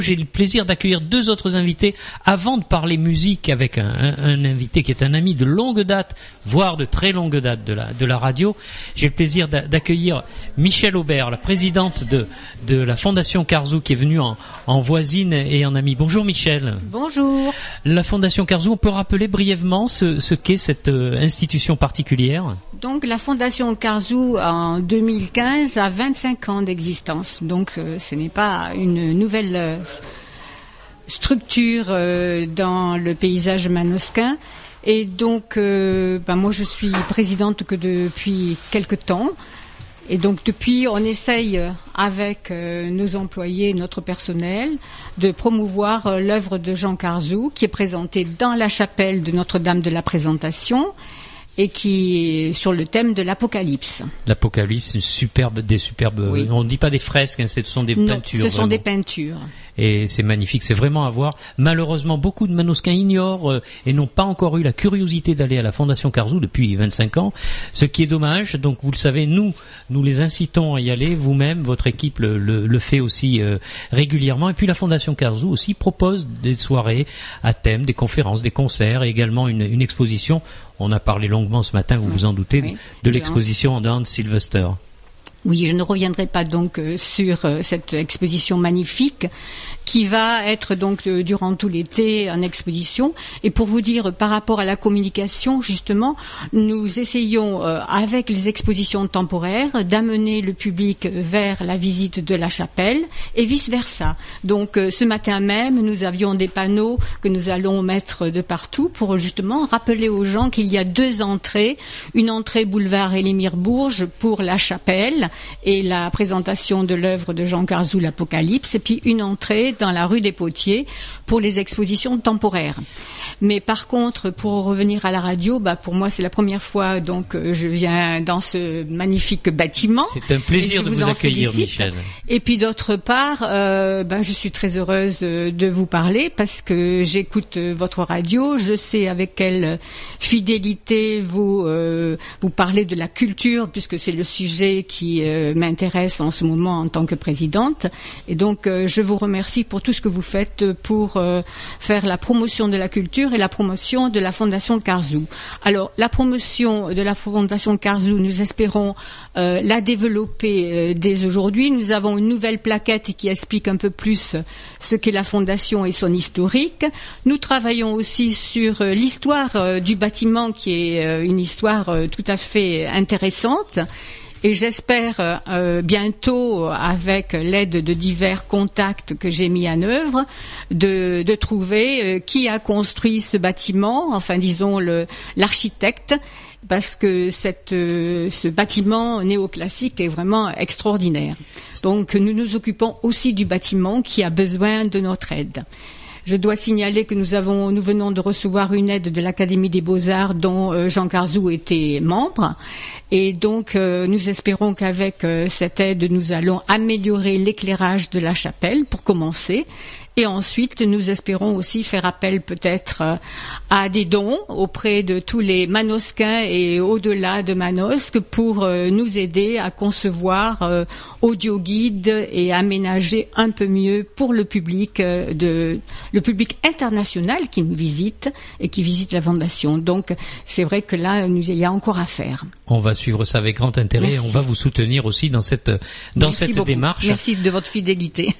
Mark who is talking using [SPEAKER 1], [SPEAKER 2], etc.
[SPEAKER 1] J'ai le plaisir d'accueillir deux autres invités avant de parler musique avec un invité qui est un ami de longue date, voire de très longue date de la radio. J'ai le plaisir d'accueillir Michèle Aubert, la présidente de la Fondation Carzou, qui est venue en voisine et en amie. Bonjour Michèle.
[SPEAKER 2] Bonjour.
[SPEAKER 1] La Fondation Carzou, on peut rappeler brièvement ce qu'est cette institution particulière ?
[SPEAKER 2] Donc la Fondation Carzou en 2015 a 25 ans d'existence. Donc ce n'est pas une nouvelle structure dans le paysage manosquin. Et donc moi je suis présidente que depuis quelque temps. Et donc depuis, on essaye avec nos employés, notre personnel, de promouvoir l'œuvre de Jean Carzou, qui est présentée dans la chapelle de Notre-Dame de la Présentation et qui est sur le thème de l'Apocalypse.
[SPEAKER 1] L'Apocalypse, des superbes. Oui. On ne dit pas des fresques, hein, ce sont des peintures.
[SPEAKER 2] Ce sont des peintures.
[SPEAKER 1] Et c'est magnifique, c'est vraiment à voir. Malheureusement, beaucoup de manosquins ignorent et n'ont pas encore eu la curiosité d'aller à la Fondation Carzou depuis 25 ans, ce qui est dommage. Donc vous le savez, nous les incitons à y aller. Vous-même, votre équipe le fait aussi régulièrement. Et puis la Fondation Carzou aussi propose des soirées à thème, des conférences, des concerts et également une exposition. On a parlé longuement ce matin, vous vous en doutez, de l'exposition de Hans Sylvester.
[SPEAKER 2] Oui, je ne reviendrai pas donc sur cette exposition magnifique qui va être donc durant tout l'été en exposition. Et pour vous dire, par rapport à la communication, justement, nous essayons avec les expositions temporaires d'amener le public vers la visite de la chapelle et vice-versa. Donc ce matin même, nous avions des panneaux que nous allons mettre de partout pour justement rappeler aux gens qu'il y a deux entrées. Une entrée boulevard Élie-Mirbourge pour la chapelle et la présentation de l'œuvre de Jean Carzou, l'Apocalypse, et puis une entrée dans la rue des Potiers pour les expositions temporaires. Mais par contre, pour revenir à la radio, pour moi c'est la première fois donc je viens dans ce magnifique bâtiment.
[SPEAKER 1] C'est un plaisir de vous accueillir, Michèle.
[SPEAKER 2] Et puis d'autre part, je suis très heureuse de vous parler parce que j'écoute votre radio. Je sais avec quelle fidélité vous parlez de la culture, puisque c'est le sujet qui m'intéresse en ce moment en tant que présidente. Et donc je vous remercie pour tout ce que vous faites pour faire la promotion de la culture et la promotion de la Fondation Carzou. Alors la promotion de la Fondation Carzou, nous espérons la développer dès aujourd'hui. Nous avons une nouvelle plaquette qui explique un peu plus ce qu'est la Fondation et son historique. Nous travaillons aussi sur l'histoire du bâtiment, qui est une histoire tout à fait intéressante. Et j'espère bientôt, avec l'aide de divers contacts que j'ai mis en œuvre, de trouver qui a construit ce bâtiment, enfin disons l'architecte, parce que ce bâtiment néoclassique est vraiment extraordinaire. Donc nous nous occupons aussi du bâtiment qui a besoin de notre aide. Je dois signaler que nous venons de recevoir une aide de l'Académie des Beaux-Arts dont Jean Carzou était membre. Et donc, nous espérons qu'avec cette aide, nous allons améliorer l'éclairage de la chapelle pour commencer. Et ensuite, nous espérons aussi faire appel peut-être à des dons auprès de tous les manosquins et au-delà de Manosque pour nous aider à concevoir audio guide et aménager un peu mieux pour le public le public international qui nous visite et qui visite la Fondation. Donc, c'est vrai que là, il y a encore à faire.
[SPEAKER 1] On va suivre ça avec grand intérêt.
[SPEAKER 2] Merci.
[SPEAKER 1] Et on va vous soutenir aussi dans cette démarche.
[SPEAKER 2] Merci de votre fidélité.